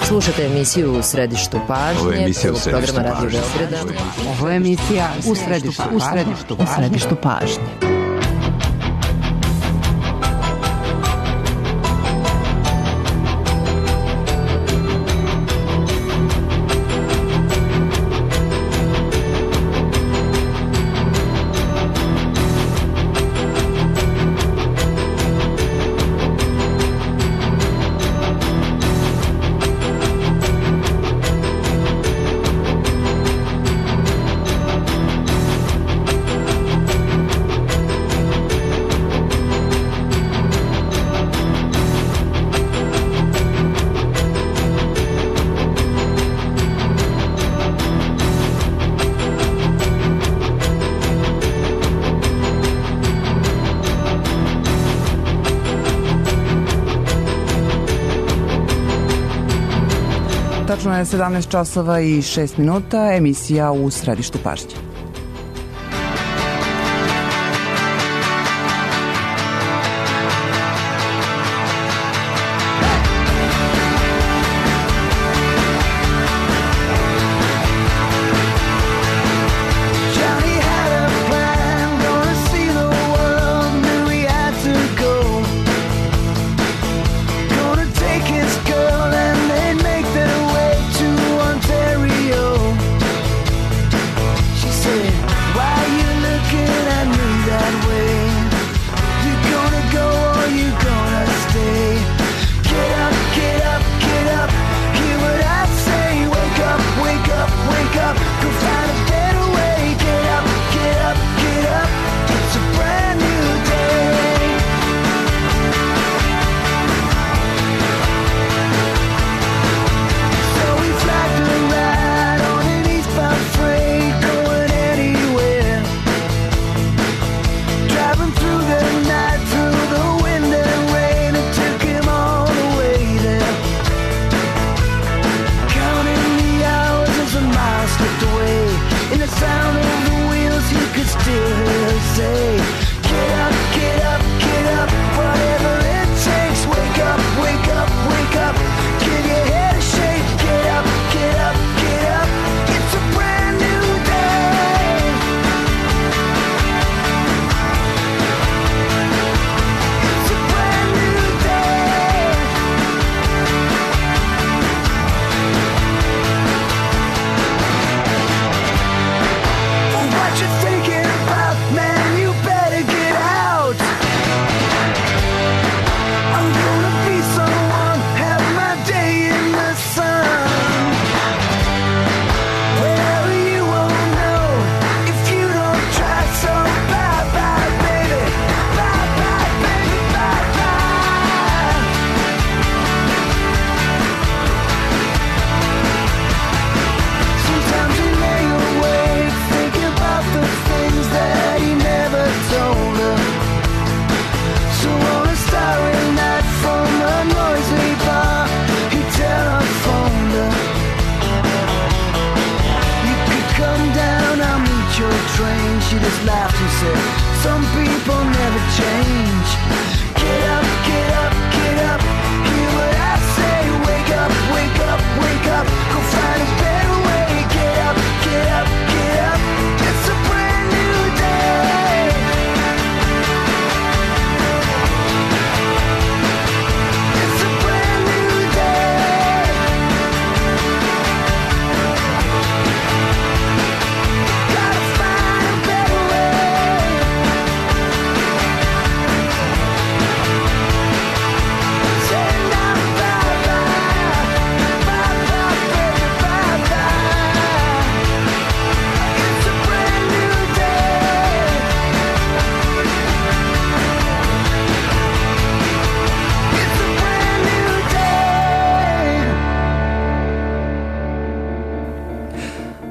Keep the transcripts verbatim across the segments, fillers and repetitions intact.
Slušate emisiju U središtu pažnje, prvog programa Radio Beograda. Ovo je emisija U središtu, u središtu, u središtu pažnje. Tačno je sedamnaest časova i šest minuta, emisija U središtu pažnje.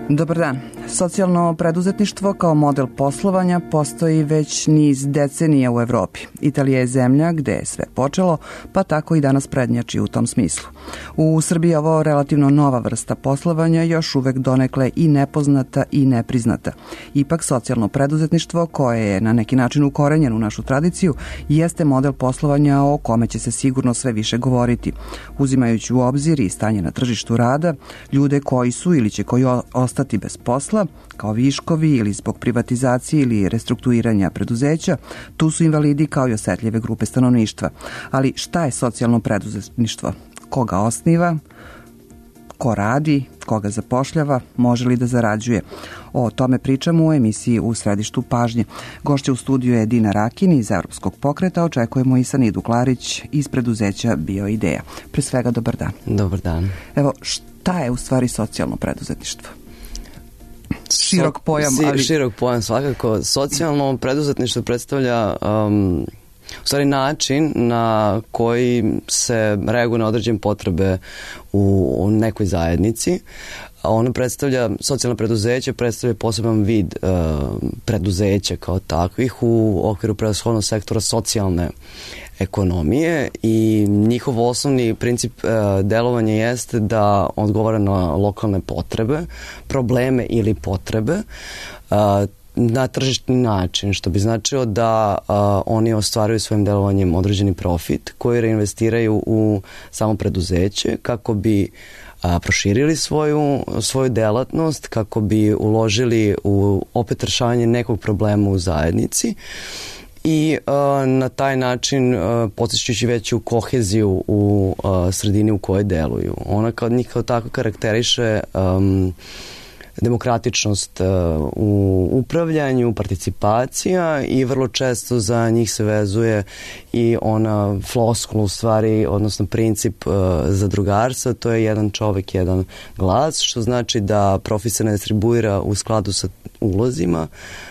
Dobar dan. Socijalno preduzetništvo kao model poslovanja postoji već niz decenija u Evropi. Italija je zemlja gde je sve počelo, pa tako i danas prednjači u tom smislu. U Srbiji je ovo relativno nova vrsta poslovanja, još uvek donekle i nepoznata i nepriznata. Ipak socijalno preduzetništvo, koje je na neki način ukorenjeno u našu tradiciju, jeste model poslovanja o kome će se sigurno sve više govoriti, uzimajući u obzir i stanje na tržištu rada, ljude koji su ili će koji ostati bez posla, kao viškovi ili zbog privatizacije ili restrukturiranja preduzeća, tu su invalidi kao i osetljive grupe stanovništva. Ali šta je socijalno preduzetništvo? Ko ga osniva? Ko radi? Koga zapošljava? Može li da zarađuje? O tome pričamo u emisiji U središtu pažnje. Gošća u studiju je Dina Rakin iz Evropskog pokreta. Očekujemo i Sanidu Klarić iz preduzeća Bioideja. Pre svega, dobar dan. Dobar dan. Evo, šta je u stvari socijalno preduzetništvo? Širok pojam, so, ali... Širok pojam, svakako. Socijalno preduzetništvo predstavlja um, u stvari način na koji se reaguje na određene potrebe u, u nekoj zajednici. Ono predstavlja, socijalno preduzeće predstavlja poseban vid uh, preduzeća kao takvih u okviru prevashodnog sektora socijalne ekonomije i njihov osnovni princip uh, delovanja jeste da odgovara na lokalne potrebe, probleme ili potrebe uh, na tržišni način, što bi značilo da uh, oni ostvaruju svojim delovanjem određeni profit koji reinvestiraju u samo preduzeće kako bi a, proširili svoju, svoju delatnost, kako bi uložili u opet rešavanje nekog problema u zajednici i a, na taj način podsjećajući veću koheziju u a, sredini u kojoj deluju. Ona kao njih kao tako karakteriše um, demokratičnost uh, u upravljanju, participacija i vrlo često za njih se vezuje i ona floskula u stvari, odnosno princip uh, zadrugarstva, to je jedan čovek, jedan glas, što znači da profit se ne distribuira u skladu sa ulozima,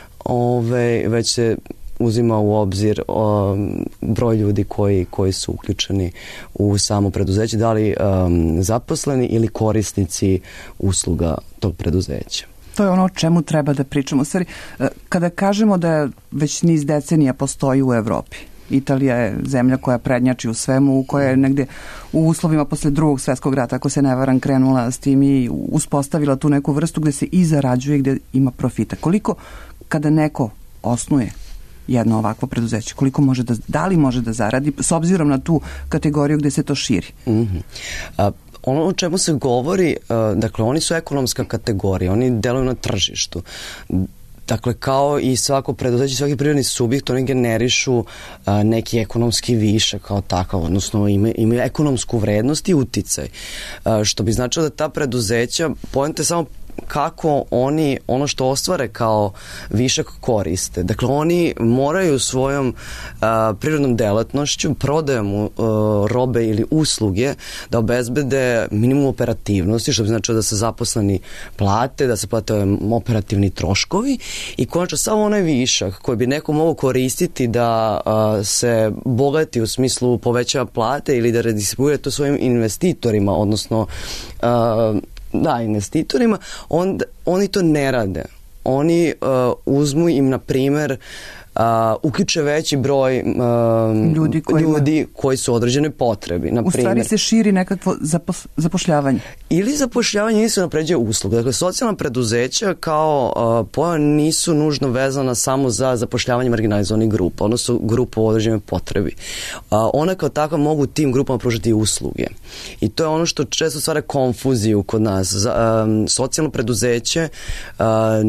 ove, već se uzima u obzir o, broj ljudi koji, koji su uključeni u samo preduzeće, da li um, zaposleni ili korisnici usluga tog preduzeća. To je ono o čemu treba da pričamo. U stvari, kada kažemo da već niz decenija postoji u Evropi, Italija je zemlja koja prednjači u svemu, koja je negde u uslovima posle drugog svetskog rata, ako se ne varam, krenula s tim i uspostavila tu neku vrstu gde se i zarađuje i gde ima profita. Koliko kada neko osnuje jedno ovakvo preduzeće, koliko može da, da li može da zaradi s obzirom na tu kategoriju gde se to širi? Mm-hmm. A, ono o čemu se govori, a, dakle oni su ekonomska kategorija, oni deluju na tržištu. Dakle, kao i svako preduzeće, svaki privredni subjekt, oni generišu a, neki ekonomski višak kao takav, odnosno imaju, imaju ekonomsku vrednost i uticaj. A, što bi značilo da ta preduzeća, poenta je samo kako oni ono što ostvare kao višak koriste. Dakle, oni moraju svojom a, prirodnom delatnošću, prodajom a, robe ili usluge da obezbede minimum operativnosti, što bi značilo da se zaposleni plate, da se plate operativni troškovi i konačno samo onaj višak koji bi neko mogao koristiti da a, se bogati u smislu povećava plate ili da redistribuira to svojim investitorima, odnosno a, da, investitorima, on, oni to ne rade. Oni uh, uzmu im, na primer, uh, uključe veći broj uh, ljudi, koji, ljudi koji su određene potrebi. Na u stvari primer, se širi nekakvo zapos, zapošljavanje. Ili zapošljavanje ili se napređuje usluga. Dakle, socijalna preduzeća kao uh, pojam nisu nužno vezana samo za zapošljavanje marginalizovanih grupa, odnosno grupa u određenoj potrebi. Uh, ona kao takva mogu tim grupama pružati usluge. I to je ono što često stvara konfuziju kod nas. Za, um, socijalno preduzeće uh,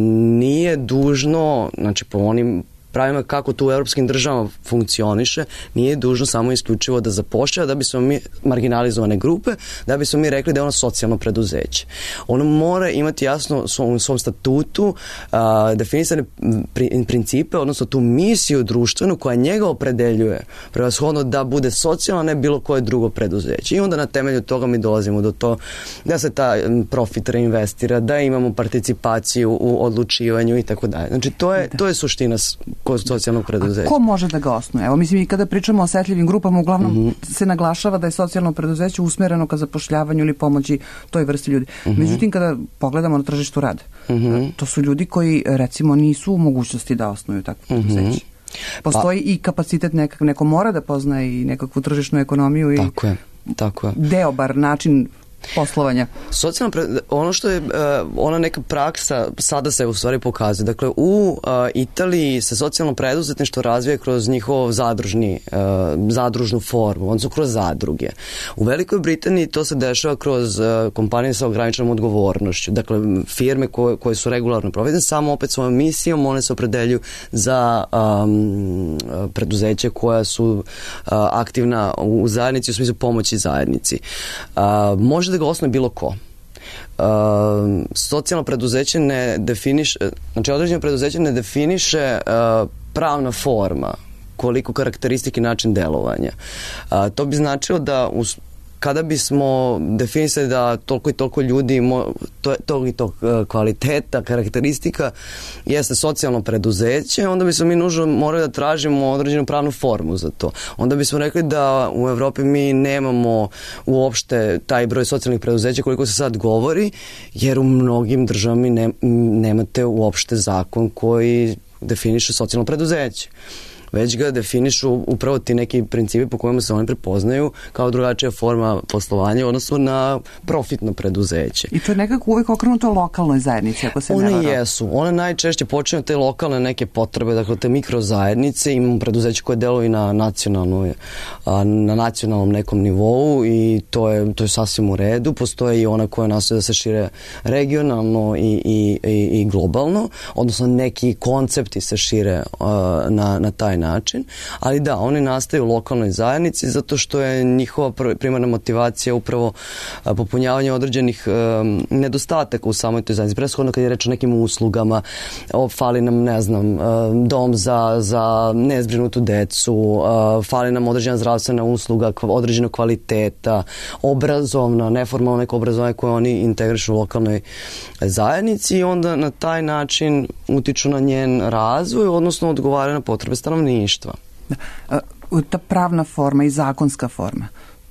nije dužno, znači po onim pravima kako to u europskim državama funkcioniše, nije dužno samo isključivo da zapošljava da bismo mi marginalizovane grupe, da bismo mi rekli da je ono socijalno preduzeće. Ono mora imati jasno u svom, svom statutu a, definisane pri, principe, odnosno tu misiju društvenu koja njega opredeljuje prevashodno da bude socijalno, ne bilo koje drugo preduzeće. I onda na temelju toga mi dolazimo do to da se ta profit reinvestira, da imamo participaciju u odlučivanju i tako dalje. Znači to je, to je suština kod socijalnog preduzeća. A ko može da ga osnuje? Evo, mislim, i kada pričamo o osetljivim grupama, uglavnom mm-hmm. se naglašava da je socijalno preduzeće usmereno ka zapošljavanju ili pomoći toj vrsti ljudi. Mm-hmm. Međutim, kada pogledamo na tržištu rada, mm-hmm. to su ljudi koji, recimo, nisu u mogućnosti da osnuju takvo preduzeće. Mm-hmm. Postoji pa, i kapacitet, nekak, neko mora da poznaje i nekakvu tržišnu ekonomiju i tako je, tako je. Deo bar način poslovanja. Socijalno, ono što je ona neka praksa sada se u stvari pokazuje. Dakle, u Italiji se socijalno preduzetništvo razvija kroz njihov zadružni, zadružnu formu, odnosno kroz zadruge. U Velikoj Britaniji to se dešava kroz kompanije sa ograničenom odgovornošću. Dakle, firme koje, koje su regularno provedene, samo opet svojom misijom one se opredeljuju za um, preduzeće koja su uh, aktivna u zajednici, u smislu pomoći zajednici. Uh, može da ga osnuje bilo ko. Uh, socijalno preduzeće ne definiše, znači određeno preduzeće ne definiše uh, pravna forma, koliko karakteristike i način delovanja. Uh, to bi značilo da u kada bismo definisali da toliko i toliko ljudi, to, to i to kvaliteta, karakteristika jeste socijalno preduzeće, onda bismo mi nužno morali da tražimo određenu pravnu formu za to. Onda bismo rekli da u Evropi mi nemamo uopšte taj broj socijalnih preduzeća koliko se sad govori, jer u mnogim državama ne, nemate uopšte zakon koji definiše socijalno preduzeće. Već ga definišu upravo ti neki principi po kojima se oni prepoznaju kao drugačija forma poslovanja, odnosno na profitno preduzeće. I to je nekako uvijek okrenuto lokalnoj zajednici, ako se ne varam. One jesu. One najčešće počinju te lokalne neke potrebe, dakle te mikrozajednice. Imamo preduzeće koje deluju na nacionalnoj, na nacionalnom nekom nivou i to je, to je sasvim u redu. Postoje i ona koja nastoje da se šire regionalno i, i, i, i globalno, odnosno neki koncepti se šire uh, na, na taj način, ali da, oni nastaju u lokalnoj zajednici zato što je njihova primarna motivacija upravo popunjavanje određenih um, nedostataka u samoj toj zajednici. Preshodno kad je reč o nekim uslugama, o, fali nam, ne znam, um, dom za, za nezbrinutu decu, uh, fali nam određena zdravstvena usluga, određena kvaliteta, obrazovna, neformalno neko obrazovanje koje oni integrišu u lokalnoj zajednici i onda na taj način utiču na njen razvoj, odnosno odgovaraju na potrebe stanovništva. Da. Ta pravna forma i zakonska forma.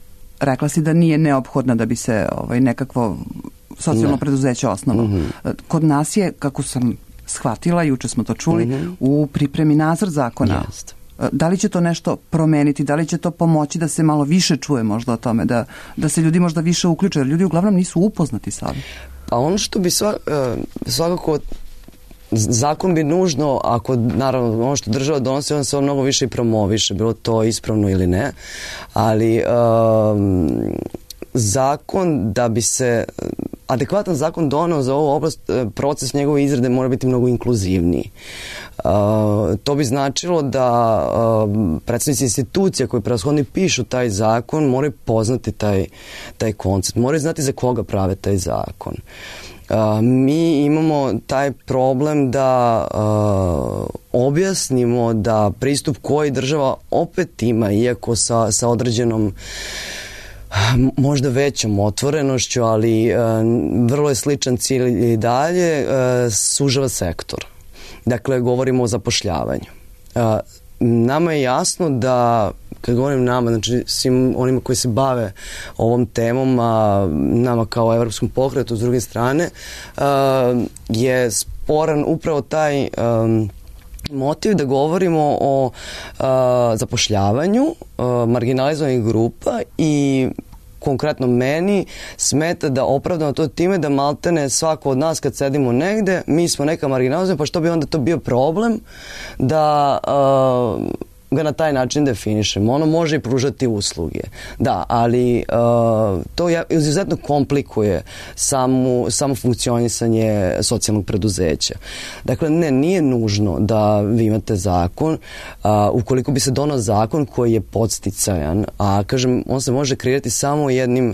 Rekla si da nije neophodna da bi se ovaj, nekakvo socijalno ne. preduzeće osnovalo. Mm-hmm. Kod nas je, kako sam shvatila, juče smo to čuli, mm-hmm. u pripremi nacrt zakona. Jest. Da li će to nešto promeniti, da li će to pomoći da se malo više čuje možda o tome, da, da se ljudi možda više uključe, jer ljudi uglavnom nisu upoznati sa ovim? Pa ono što bi sva, svakako zakon bi nužno, ako naravno ono što država donosi, on se on mnogo više i promoviše, bilo to ispravno ili ne, ali um, zakon da bi se adekvatan zakon doneo za ovu oblast, proces njegove izrade mora biti mnogo inkluzivniji. Uh, to bi značilo da uh, predstavnici institucija koji prevashodno pišu taj zakon moraju poznati taj, taj koncept, moraju znati za koga prave taj zakon. Uh, mi imamo taj problem da uh, objasnimo da pristup koji država opet ima, iako sa, sa određenom možda većom otvorenošću, ali uh, vrlo je sličan cilj i dalje, uh, sužava sektor. Dakle, govorimo o zapošljavanju. Uh, nama je jasno da, kad govorim nama, znači svim onima koji se bave ovom temom, a nama kao Evropskom pokretu s druge strane, uh, je sporan upravo taj um, motiv da govorimo o uh, zapošljavanju uh, marginalizovanih grupa i konkretno meni smeta da opravdamo to time da maltene svako od nas kad sedimo negde, mi smo neka marginalizovana, pa što bi onda to bio problem da uh, ga na taj način definišemo. Ono može i pružati usluge. Da, ali uh, to je, izuzetno komplikuje samu, samo funkcionisanje socijalnog preduzeća. Dakle, ne, nije nužno da vi imate zakon. Uh, ukoliko bi se donao zakon koji je podsticajan, a kažem, on se može kreirati samo jednim uh,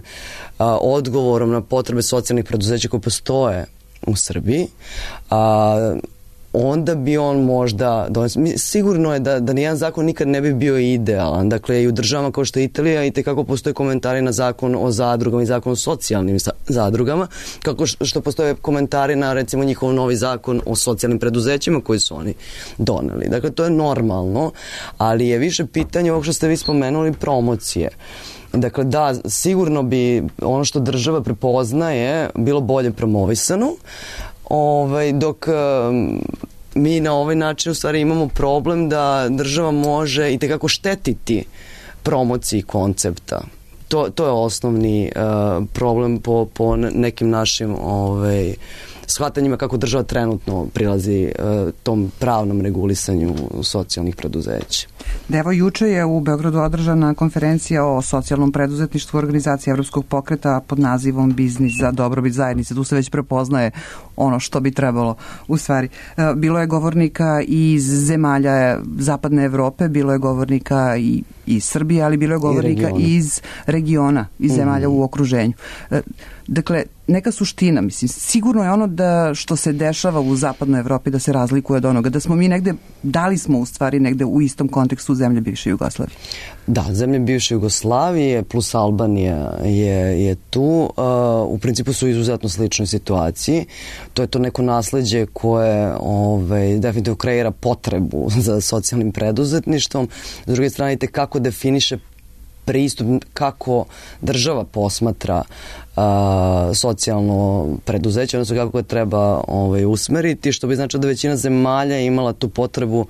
odgovorom na potrebe socijalnih preduzeća koje postoje u Srbiji, a uh, onda bi on možda donesao. Sigurno je da, da nijedan zakon nikad ne bi bio idealan. Dakle, i u državama kao što je Italija i tekako postoje komentari na zakon o zadrugama i zakon o socijalnim zadrugama, kako što postoje komentari na, recimo, njihov novi zakon o socijalnim preduzećima koji su oni doneli. Dakle, to je normalno, ali je više pitanje ovog što ste vi spomenuli, promocije. Dakle, da, sigurno bi ono što država prepoznaje bilo bolje promovisano, ovaj, dok um, mi na ovaj način u stvari imamo problem da država može i tekako štetiti promociji koncepta. To, to je osnovni uh, problem po, po nekim našim ovaj, shvatanjima kako država trenutno prilazi uh, tom pravnom regulisanju socijalnih preduzeća. Da, evo, juče je u Beogradu održana konferencija o socijalnom preduzetništvu organizacije Evropskog pokreta pod nazivom Biznis za dobrobit zajednice. Tu se već prepoznaje ono što bi trebalo u stvari. Bilo je govornika iz zemalja Zapadne Evrope, bilo je govornika i iz Srbije, ali bilo je govornika i iz regiona, iz zemalja u okruženju. Dakle, neka suština, mislim, sigurno je ono da što se dešava u Zapadnoj Evropi da se razlikuje od onoga, da smo mi negde, da li smo u stvari negde u istom kontekstu zemlje bivše Jugoslavije? Da, zemlje bivše Jugoslavije plus Albanija je, je tu. Uh, u principu su izuzetno sličnoj situaciji. To je to neko nasleđe koje ovaj, definitivno kreira potrebu za socijalnim preduzetništvom. S druge strane, te kako definiše pristup, kako država posmatra uh, socijalno preduzeće, odnosno kako je treba ovaj, usmeriti, što bi značilo da većina zemalja imala tu potrebu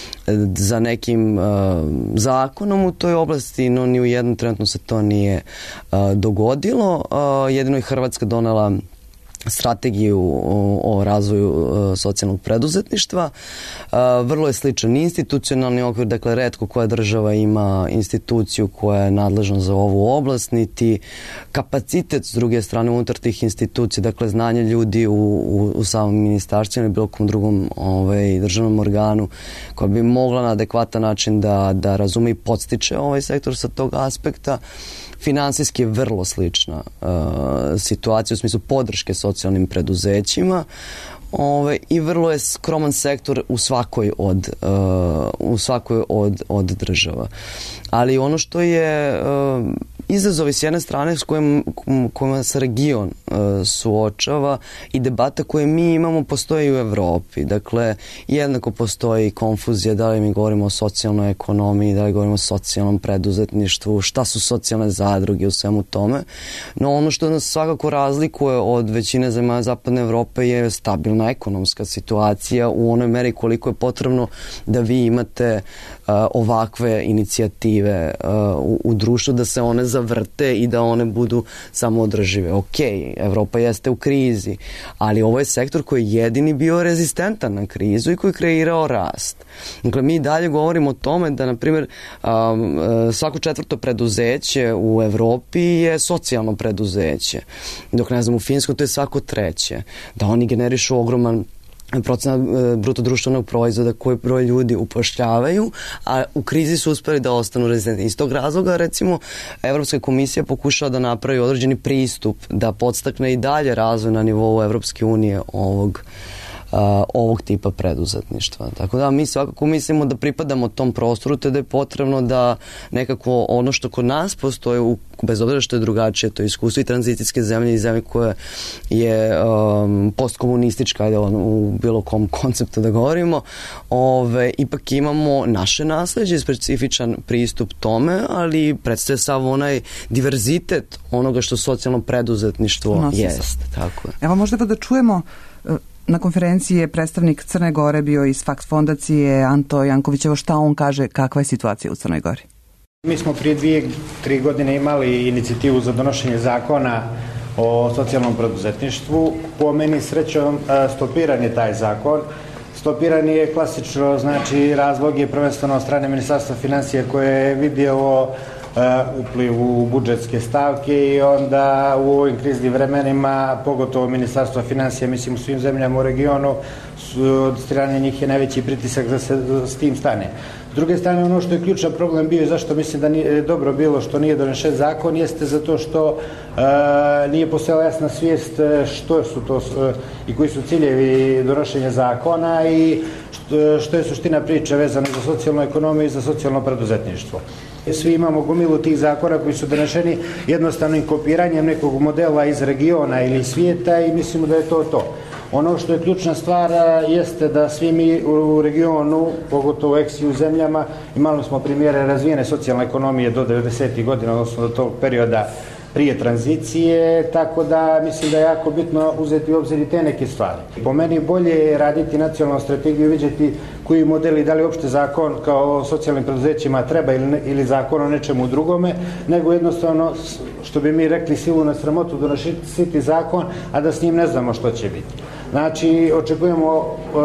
za nekim uh, zakonom u toj oblasti, no ni u jednom trenutno se to nije uh, dogodilo. Uh, jedino je Hrvatska donela strategiju o, o razvoju uh, socijalnog preduzetništva. Uh, vrlo je sličan institucionalni okvir, dakle retko koja država ima instituciju koja je nadležna za ovu oblast, niti kapacitet s druge strane unutar tih institucija, dakle znanje ljudi u, u, u samom ministarstvu ili bilo kom drugom ovaj, državnom organu koja bi mogla na adekvatan način da, da razume i podstiče ovaj sektor sa tog aspekta. Finansijski je vrlo slična uh, situacija u smislu podrške socijalnim preduzećima. Ove, i vrlo je skroman sektor u svakoj od, uh, u svakoj od, od država. Ali ono što je uh, izazovi s jedne strane s kojim, kojima se region uh, suočava i debata koje mi imamo postoje i u Evropi. Dakle, jednako postoji konfuzija da li mi govorimo o socijalnoj ekonomiji, da li govorimo o socijalnom preduzetništvu, šta su socijalne zadruge u svemu tome. No ono što nas svakako razlikuje od većine zemalja Zapadne Evrope je stabilna ekonomska situacija u onoj meri koliko je potrebno da vi imate uh, ovakve inicijative uh, u, u društvu, da se one zavrte i da one budu samoodržive. Ok, Evropa jeste u krizi, ali ovo je sektor koji je jedini bio rezistentan na krizu i koji je kreirao rast. Dakle, mi dalje govorimo o tome da, na primjer, um, svako četvrto preduzeće u Evropi je socijalno preduzeće. Dok, ne znam, u Finskoj to je svako treće. Da oni generišu ogroman procenat bruto društvenog proizvoda koji broj ljudi upošljavaju, a u krizi su uspeli da ostanu rezidentni. Iz tog razloga, recimo, Evropska komisija pokušava da napravi određeni pristup, da podstakne i dalje razvoj na nivou Evropske unije ovog Uh, ovog tipa preduzetništva. Tako da mi svakako mislimo da pripadamo tom prostoru, te da je potrebno da nekako ono što kod nas postoje, u, bez obzira što je drugačije, to je iskustvo i tranzicijske zemlje i zemlje koje je um, postkomunistička, ajde, u bilo kom konceptu da govorimo, ove, ipak imamo naše nasleđe, specifičan pristup tome, ali predstavlja sav onaj diverzitet onoga što socijalno preduzetništvo jest. Tako je. Evo možda da čujemo. Na konferenciji je predstavnik Crne Gore bio iz Faks fondacije Anto Janković. Evo šta on kaže, kakva je situacija u Crnoj Gori? Mi smo prije dvije, tri godine imali inicijativu za donošenje zakona o socijalnom preduzetništvu. Po meni srećom stopiran je taj zakon. Stopiran je klasično, znači razlog je prvenstveno od strane Ministarstva finansija koje je vidjelo upliv u budžetske stavke i onda u ovim kriznim vremenima, pogotovo Ministarstva finansija, mislim u svim zemljama u regionu, od strane njih je najveći pritisak da se s tim stane. S S druge strane, ono što je ključan problem bio i zašto mislim da nije dobro bilo što nije donešen zakon, jeste zato što e, nije postojala jasna svijest što su to e, i koji su ciljevi donošenja zakona i što, što je suština priče vezana za socijalnu ekonomiju i za socijalno preduzetništvo. Svi imamo gomilu tih zakona koji su donešeni jednostavnim kopiranjem nekog modela iz regiona ili svijeta i mislimo da je to to. Ono što je ključna stvar jeste da svi mi u regionu, pogotovo u ex-ju zemljama, imali smo primjere razvijene socijalne ekonomije do devedesetih godina, odnosno do tog perioda prije tranzicije, tako da mislim da je jako bitno uzeti u obzir i te neke stvari. Po meni bolje je raditi nacionalnu strategiju i vidjeti koji modeli, da li uopšte zakon kao socijalnim preduzećima treba ili, ne, ili zakon o nečemu drugome, nego jednostavno, što bi mi rekli, silu na sramotu donositi zakon, a da s njim ne znamo što će biti. Znači, očekujemo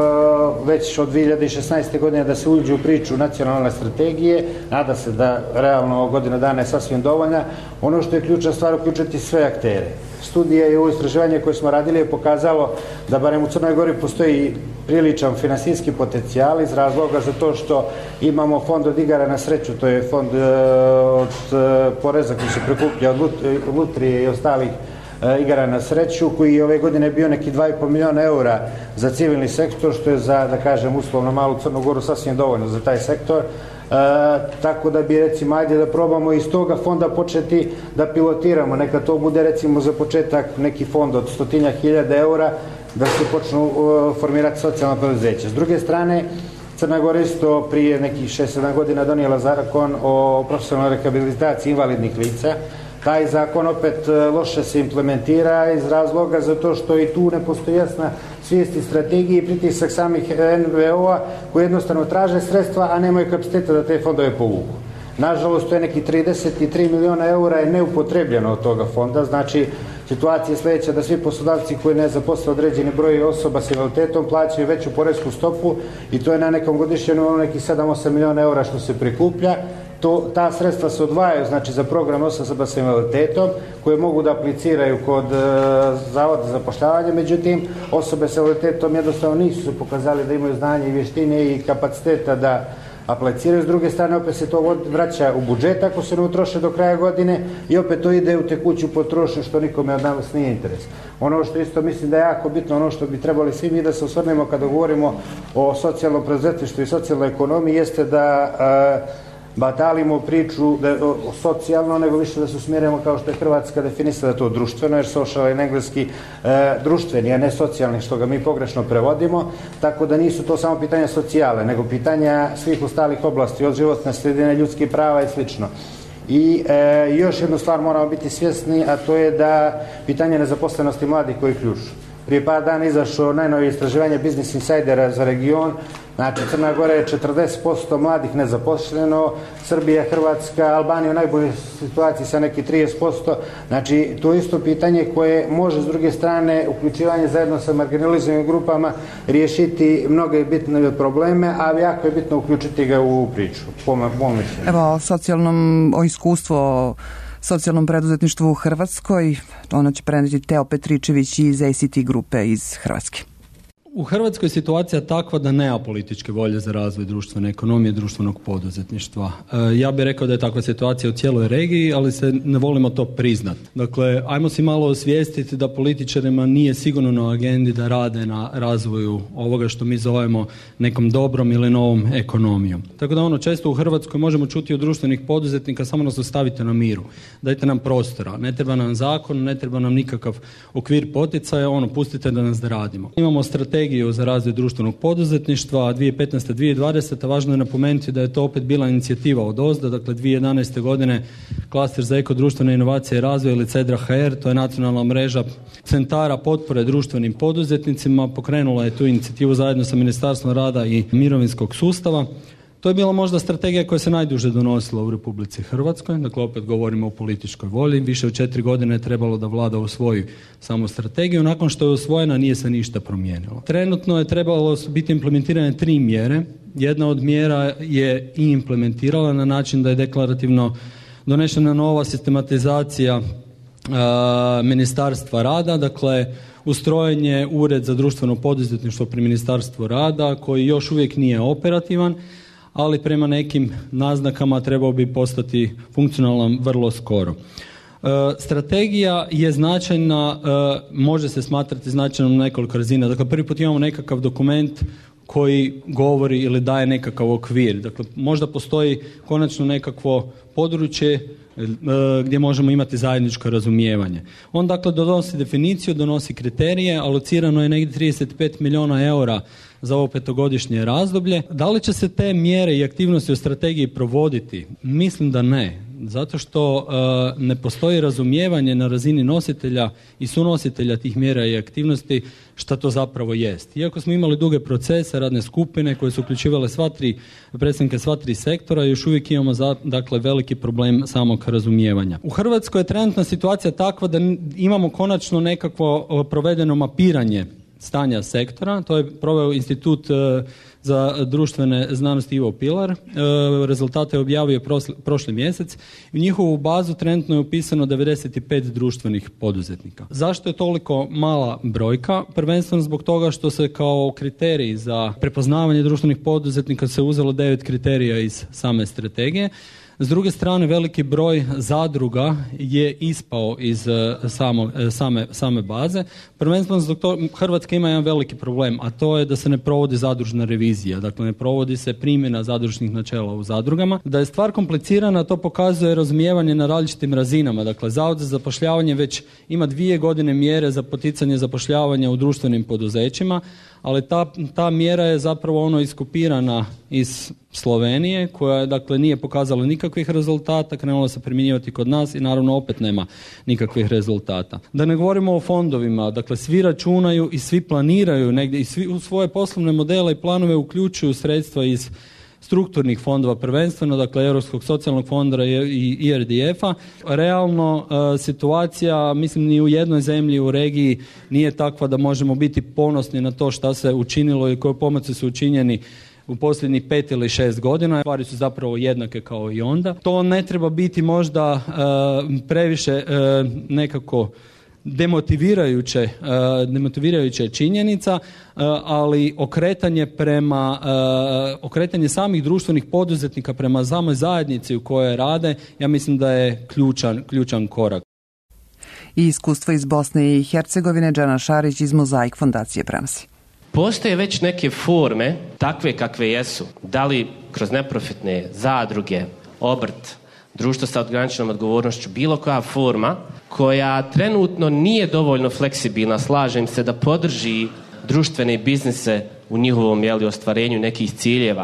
uh, već od dvije hiljade šesnaeste. godine da se uđe u priču nacionalne strategije, nada se da realno godina dana je sasvim dovoljna. Ono što je ključna stvar, uključiti sve aktere. Studija i ovo istraživanje koje smo radili je pokazalo da barem u Crnoj Gori postoji priličan finansijski potencijal iz razloga za to što imamo fond od igara na sreću, to je fond uh, od uh, poreza koji se prikuplja od lut, lutrije i ostalih igara na sreću, koji je ove godine bio neki dva i po miliona eura za civilni sektor, što je za, da kažem, uslovno malu Crnu Goru sasvim dovoljno za taj sektor. E, tako da bi, recimo, ajde da probamo iz toga fonda početi da pilotiramo. Neka to bude, recimo, za početak neki fond od stotinja hiljada eura, da se počnu uh, formirati socijalna preduzeća. S druge strane, Crna Gora isto prije nekih šest sedam godina donijela zakon o profesionalnoj rehabilitaciji invalidnih lica. Taj zakon opet loše se implementira iz razloga zato što i tu ne postoji jasna svijest i strategija i pritisak samih en ve o-a koji jednostavno traže sredstva, a nemaju kapaciteta da te fondove povuku. Nažalost, to je neki trideset tri miliona eura je neupotrebljeno od toga fonda, znači situacija je sljedeća da svi poslodavci koji ne zaposle određeni broj osoba s invaliditetom plaćaju veću poresku stopu i to je na nekom godišnjem nivou nekih sedam osam miliona eura što se prikuplja. To, ta sredstva se odvajaju, znači, za program osoba s invaliditetom koje mogu da apliciraju kod e, Zavoda za zapošljavanje, međutim osobe s invaliditetom jednostavno nisu se pokazali da imaju znanje i vještine i kapaciteta da apliciraju. S druge strane, opet se to vraća u budžet ako se ne utroše do kraja godine i opet to ide u tekuću potrošnju što nikome od nas nije interes. Ono što isto mislim da je jako bitno, ono što bi trebali svi mi da se osvrnemo kada govorimo o socijalnom preduzetništvu i socijalnoj ekonomiji jeste da e, batalimo priču da, o, o socijalno, nego više da se usmjerimo kao što je Hrvatska definisala to društveno, jer social je na engleski e, društveni, a ne socijalni, što ga mi pogrešno prevodimo, tako da nisu to samo pitanja socijale, nego pitanja svih ostalih oblasti, od životne sredine, ljudskih prava i slično. I e, još jednu stvar moramo biti svjesni, a to je da pitanje nezaposlenosti mladih koji ključu. Prije par dana izašlo najnovije istraživanje Business Insidera za region. Znači, Crna Gora je četrdeset posto mladih nezaposleno, Srbija, Hrvatska, Albanija u najboljoj situaciji sa neki trideset posto. Znači, to je isto pitanje koje može s druge strane uključivanje zajedno sa marginalizovanim grupama riješiti mnoge bitne probleme, ali jako je bitno uključiti ga u priču, po mom mišljenju. Evo, o socijalnom, o iskustvu socijalnom preduzetništvu u Hrvatskoj, ona će preneti Teo Petričević iz A C T grupe iz Hrvatske. U Hrvatskoj je situacija takva da nema političke volje za razvoj društvene ekonomije, društvenog poduzetništva. E, ja bih rekao da je takva situacija u cijeloj regiji, ali se ne volimo to priznati. Dakle, ajmo si malo osvijestiti da političarima nije sigurno na agendi da rade na razvoju ovoga što mi zovemo nekom dobrom ili novom ekonomijom. Tako da ono često u Hrvatskoj možemo čuti od društvenih poduzetnika samo nas ostavite na miru. Dajte nam prostora. Ne treba nam zakon, ne treba nam nikakav okvir poticaja, ono, pustite da nas da radimo. Imamo strategiju za razvoj društvenog poduzetništva dvije tisuće petnaeste do dvije tisuće dvadesete. Važno je napomenuti da je to opet bila inicijativa od ozda, dakle dvije tisuće jedanaeste. godine Klaster za ekodruštvene inovacije i razvoj ili CEDRA H R, to je nacionalna mreža centara potpore društvenim poduzetnicima, pokrenula je tu inicijativu zajedno sa Ministarstvom rada i mirovinskog sustava. To je bila možda strategija koja se najduže donosila u Republici Hrvatskoj, dakle opet govorimo o političkoj volji. Više od četiri godine je trebalo da vlada usvoji samu strategiju. Nakon što je usvojena nije se ništa promijenilo. Trenutno je trebalo biti implementirane tri mjere. Jedna od mjera je i implementirala na način da je deklarativno donešena nova sistematizacija a, Ministarstva rada, dakle ustrojen je Ured za društveno poduzetništvo pri Ministarstvu rada koji još uvijek nije operativan, ali prema nekim naznakama trebao bi postati funkcionalan vrlo skoro. Strategija je značajna, može se smatrati značajnom na nekoliko razina. Dakle, prvi put imamo nekakav dokument koji govori ili daje nekakav okvir. Dakle, možda postoji konačno nekakvo područje gdje možemo imati zajedničko razumijevanje. On dakle donosi definiciju, donosi kriterije, alocirano je negdje trideset pet milijuna eura za ovo petogodišnje razdoblje. Da li će se te mjere i aktivnosti u strategiji provoditi? Mislim da ne. Zato što uh, ne postoji razumijevanje na razini nositelja i sunositelja tih mjera i aktivnosti šta to zapravo jest. Iako smo imali duge procese, radne skupine koje su uključivale sva tri, predstavnike sva tri sektora, još uvijek imamo za, dakle, veliki problem samog razumijevanja. U Hrvatskoj je trenutna situacija takva da imamo konačno nekakvo provedeno mapiranje stanja sektora. To je proveo Institut za društvene znanosti Ivo Pilar. Rezultate je objavio prošli mjesec. U njihovu bazu trenutno je upisano devedeset pet društvenih poduzetnika. Zašto je toliko mala brojka? Prvenstveno zbog toga što se kao kriterij za prepoznavanje društvenih poduzetnika se uzelo devet kriterija iz same strategije. S druge strane, veliki broj zadruga je ispao iz samo, same, same baze. Prvenstveno zbog toga Hrvatska ima jedan veliki problem, a to je da se ne provodi zadružna revizija. Dakle, ne provodi se primjena zadružnih načela u zadrugama. Da je stvar komplicirana, to pokazuje razumijevanje na različitim razinama. Dakle, Zavod za zapošljavanje već ima dvije godine mjere za poticanje zapošljavanja u društvenim poduzećima, ali ta, ta mjera je zapravo ono iskopirana iz Slovenije, koja dakle nije pokazala nikakvih rezultata, krenula se primjenjivati kod nas i naravno opet nema nikakvih rezultata. Da ne govorimo o fondovima, dakle svi računaju i svi planiraju negdje i svi u svoje poslovne modele i planove uključuju sredstva iz strukturnih fondova prvenstveno, dakle Europskog socijalnog fonda i I R D F-a. Realno situacija, mislim, ni u jednoj zemlji u regiji nije takva da možemo biti ponosni na to šta se učinilo i koje pomaci su učinjeni u posljednjih pet ili šest godina. Stvari su zapravo jednake kao i onda. To ne treba biti možda uh, previše uh, nekako demotivirajuće, uh, demotivirajuća činjenica, uh, ali okretanje prema uh, okretanje samih društvenih poduzetnika prema samoj zajednici u kojoj rade, ja mislim da je ključan, ključan korak. I iskustvo iz Bosne i Hercegovine Džana Šarić iz Mozaik fondacije prenosi. Postoje već neke forme, takve kakve jesu, da li kroz neprofitne zadruge, obrt, društvo sa ograničenom odgovornošću, bilo koja forma koja trenutno nije dovoljno fleksibilna, slažem se, da podrži društvene biznise u njihovom jeli, ostvarenju nekih ciljeva.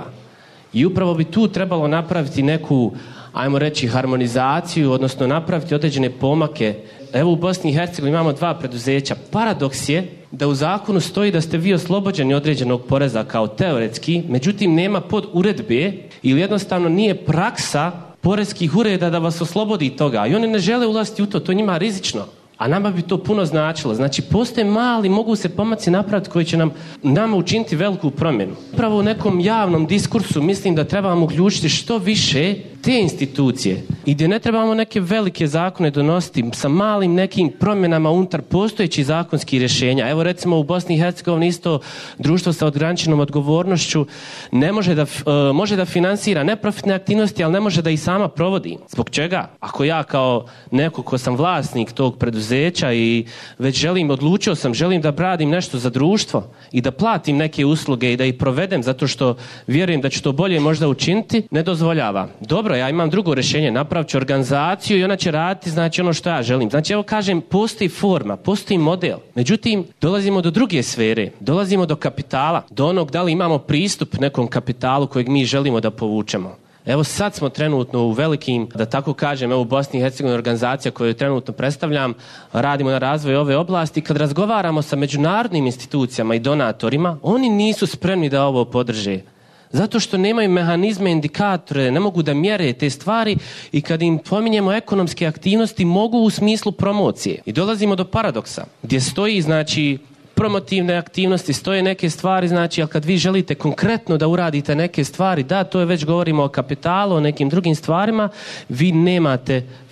I upravo bi tu trebalo napraviti neku, ajmo reći, harmonizaciju, odnosno napraviti određene pomake. Evo u Bosni i Hercegovini imamo dva preduzeća. Paradoks je da u zakonu stoji da ste vi oslobođeni određenog poreza kao teoretski, međutim nema pod uredbe ili jednostavno nije praksa poreskih ureda da vas oslobodi toga. I oni ne žele ulaziti u to, to njima rizično. A nama bi to puno značilo. Znači, postoje mali, mogu se pomaci napraviti koji će nam nama učiniti veliku promjenu. Upravo u nekom javnom diskursu mislim da trebamo uključiti što više te institucije i gdje ne trebamo neke velike zakone donositi sa malim nekim promjenama unutar postojećih zakonskih rješenja. Evo recimo u Bosni i Hercegovini isto društvo sa ograničenom odgovornošću ne može da, uh, može da finansira neprofitne aktivnosti, ali ne može da ih sama provodi. Zbog čega? Ako ja kao neko ko sam vlasnik tog preduzeća i već želim, odlučio sam, želim da radim nešto za društvo i da platim neke usluge i da ih provedem zato što vjerujem da ću to bolje možda učiniti, ne dozvoljava. Dobro, ja imam drugo rješenje, napravit ću organizaciju i ona će raditi znači ono što ja želim. Znači evo kažem, postoji forma, postoji model. Međutim, dolazimo do druge sfere, dolazimo do kapitala, do onog da li imamo pristup nekom kapitalu kojeg mi želimo da povučemo. Evo sad smo trenutno u velikim, da tako kažem, evo u Bosni i Hercegovini organizacija koju trenutno predstavljam, radimo na razvoju ove oblasti. Kad razgovaramo sa međunarodnim institucijama i donatorima, oni nisu spremni da ovo podrže. Zato što nemaju mehanizme, indikatore, ne mogu da mjere te stvari i kad im pominjemo ekonomske aktivnosti mogu u smislu promocije. I dolazimo do paradoksa gdje stoji znači promotivne aktivnosti, stoje neke stvari, znači, ali kad vi želite konkretno da uradite neke stvari, da, to je već govorimo o kapitalu, o nekim drugim stvarima, vi nemate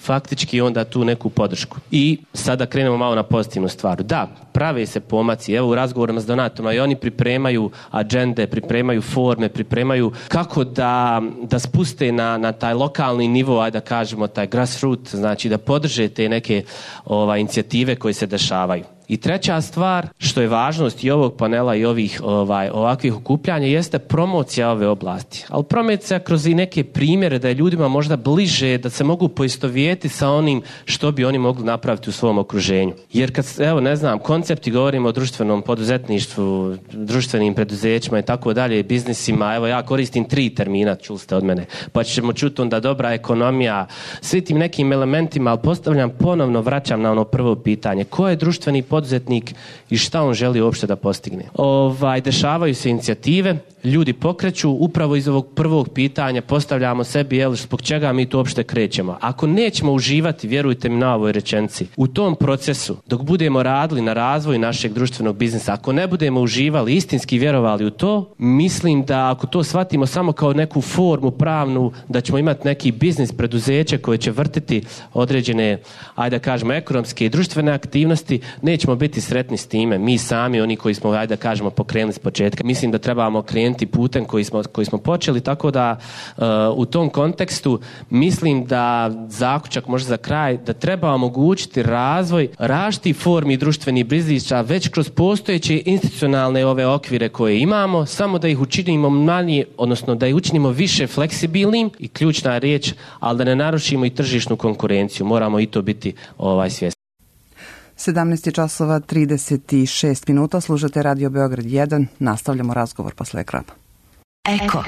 faktički onda tu neku podršku. I sada krenemo malo na pozitivnu stvar. Da, prave se pomaci. Evo u razgovorima s donatorima i oni pripremaju agende, pripremaju forme, pripremaju kako da, da spuste na, na taj lokalni nivo, ajde da kažemo taj grassroot, znači da podrže te neke ovaj, inicijative koje se dešavaju. I treća stvar, što je važnost i ovog panela i ovih ovaj, ovakvih okupljanja, jeste promocija ove oblasti. Ali promocija kroz i neke primjere da je ljudima možda bliže, da se mogu poistovijeti sa onim što bi oni mogli napraviti u svom okruženju. Jer kad, evo ne znam, koncepti govorimo o društvenom poduzetništvu, društvenim preduzećima i tako dalje, biznisima, evo ja koristim tri termina, čuli ste od mene, pa ćemo čuti onda dobra ekonomija, svi tim nekim elementima, ali postavljam ponovno, vraćam na ono prvo pitanje, ko je društveni poduzetnik i šta on želi uopšte da postigne. Ovaj, dešavaju se inicijative, ljudi pokreću, upravo iz ovog prvog pitanja postavljamo sebi, jel, zbog čega mi to uopšte krećemo. Ako nećemo uživati, vjerujte mi na ovoj rečenici, u tom procesu, dok budemo radili na razvoju našeg društvenog biznisa, ako ne budemo uživali, istinski vjerovali u to, mislim da ako to shvatimo samo kao neku formu pravnu, da ćemo imati neki biznis, preduzeće koje će vrtiti određene, ajde da kažemo, ekonomske i društvene aktivnosti, nećemo biti sretni s time. Mi sami, oni koji smo, ajde da kažemo, pokrenuli s početka. Mislim da trebamo krenuti putem koji smo, koji smo počeli, tako da uh, u tom kontekstu mislim da zaključak možda za kraj, da treba omogućiti razvoj različitih formi društvenih biznisa već kroz postojeće institucionalne ove okvire koje imamo, samo da ih učinimo manje, odnosno da ih učinimo više fleksibilnim i ključna riječ, ali da ne narušimo i tržišnu konkurenciju. Moramo i to biti ovaj, svjesni. sedamnaest časova trideset šest minuta, slušate Radio Beograd jedan, nastavljamo razgovor posle ekrana. Eko.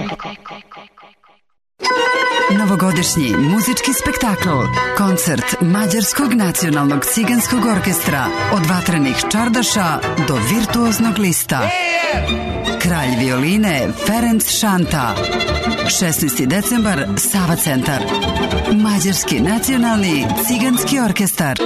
Novogodišnji muzički spektakl, koncert Mađarskog nacionalnog ciganskog orkestra, od vatrenih čardaša do virtuoznog lista. Kralj violine Ferenc Šanta. šesnaesti decembar, Sava centar. Mađarski nacionalni ciganski orkestar.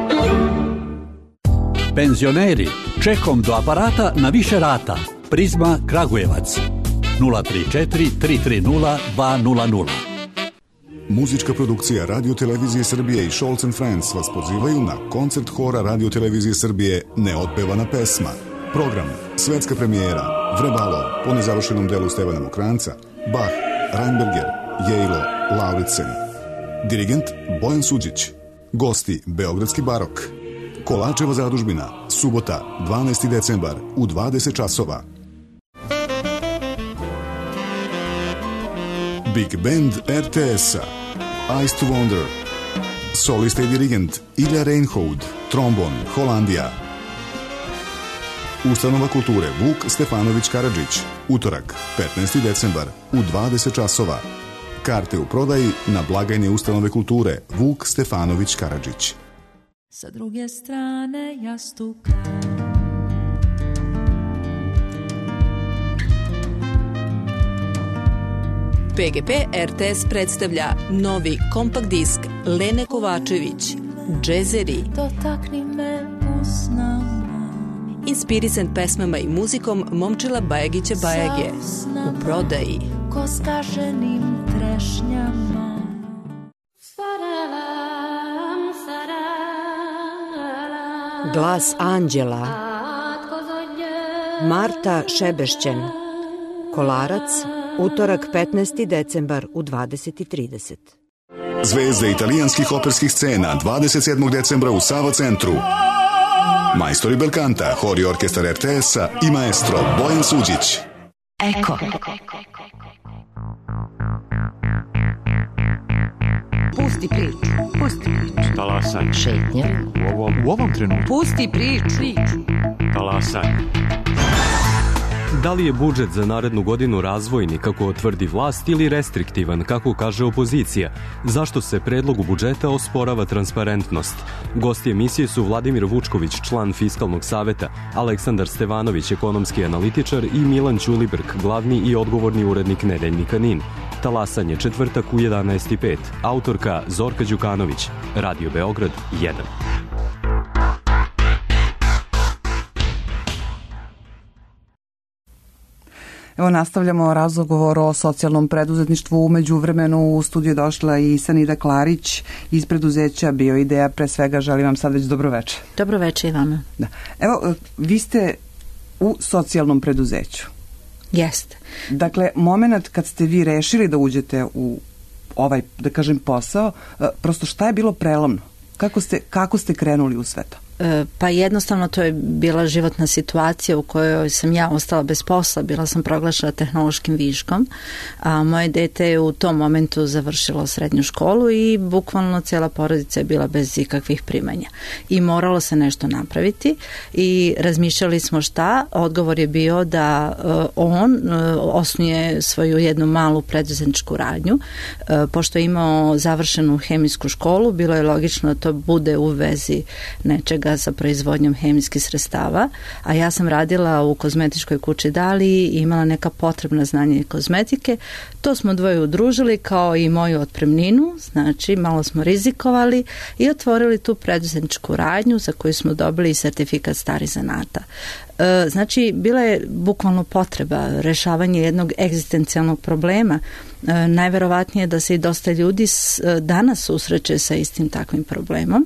Penzioneri, čekom do aparata na više rata. Prizma Kragujevac. nula tri četiri tri tri nula dva nula nula. Muzička produkcija Radio-televizije Srbije i Scholz and Friends vas pozivaju na koncert hora Radio-televizije Srbije Neotpevana pesma. Program, svetska premijera, Vrebalo, po nezavršenom delu Stevana Mokranca, Bach, Reinberger, Jejlo, Lauritsen. Dirigent Bojan Suđić. Gosti Beogradski barok. Kolačeva zadužbina, subota, dvanaesti decembar u dvadeset časova. Big Band er te es-a, Eyes to Wonder, solista i dirigent Ilja Reinhold, trombon, Holandija. Ustanova kulture Vuk Stefanović Karadžić, utorak, petnaesti decembar u dvadeset časova. Karte u prodaji na blagajne ustanove kulture Vuk Stefanović Karadžić. Sa druge strane jastuka P G P er te es predstavlja novi kompakt disk Lene Kovačević, Džezeri. Dotakni me usnama. Inspirisan pesmama i muzikom Momčila Bajagića Bajage. U prodaji. Ko skaženim trešnjama. Glas anđela. Marta Šebešćen. Kolarac, utorak petnaesti decembar u dvadeset i trideset. Zvezde italijanskih operskih scena dvadeset sedmog decembra u Sava centru. Majstori belkanta, hor i orkestar er te es-a i maestro Bojan Suđić. Eko. Pusti priču, pusti priču. Talasanje. Šetnja. U ovom, u ovom trenutku. Pusti priču. Talasanje. Da li je budžet za narednu godinu razvojni, kako tvrdi vlast, ili restriktivan, kako kaže opozicija? Zašto se predlogu budžeta osporava transparentnost? Gosti emisije su Vladimir Vučković, član Fiskalnog saveta, Aleksandar Stevanović, ekonomski analitičar, i Milan Ćulibrk, glavni i odgovorni urednik nedeljnika NIN. Talasanje, četvrtak u jedanaest i pet. Autorka Zorka Đukanović. Radio Beograd jedan. Evo nastavljamo razgovor o socijalnom preduzetništvu. Umeđu vremenu u studiju je došla i Sanida Klarić iz preduzeća Bioideja. Pre svega želim vam sad već dobroveče. Dobroveče i vama. Da. Evo, vi ste u socijalnom preduzeću. Jeste. Dakle, moment kad ste vi rešili da uđete u ovaj, da kažem, posao, prosto šta je bilo prelomno? Kako ste, kako ste krenuli u sve to? Pa jednostavno to je bila životna situacija u kojoj sam ja ostala bez posla, bila sam proglašena tehnološkim viškom, a moje dete je u tom momentu završilo srednju školu i bukvalno cijela porodica je bila bez ikakvih primanja i moralo se nešto napraviti i razmišljali smo šta. Odgovor je bio da on osnuje svoju jednu malu preduzetničku radnju. Pošto je imao završenu hemijsku školu, bilo je logično da to bude u vezi nečega sa proizvodnjom hemijskih sredstava, a ja sam radila u kozmetičkoj kući Dali i imala neka potrebna znanja kozmetike. To smo dvoje udružili kao i moju otpremninu, znači malo smo rizikovali i otvorili tu preduzetničku radnju za koju smo dobili sertifikat starih zanata. Znači, bila je bukvalno potreba rešavanja jednog egzistencijalnog problema. Najverovatnije da se i dosta ljudi danas susreće sa istim takvim problemom,